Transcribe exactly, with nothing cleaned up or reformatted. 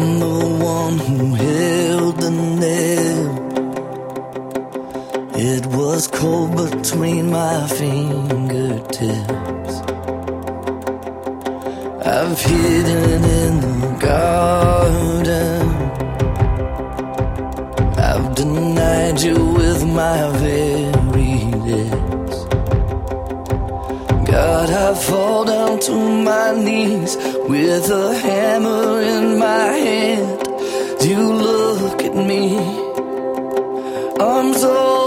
I'm the one who held the nail. It was cold between my fingertips. I've hidden in the garden. I've denied you with my very lips. God, I fall down to my knees with a hammer in my hand. You look at me, arms open.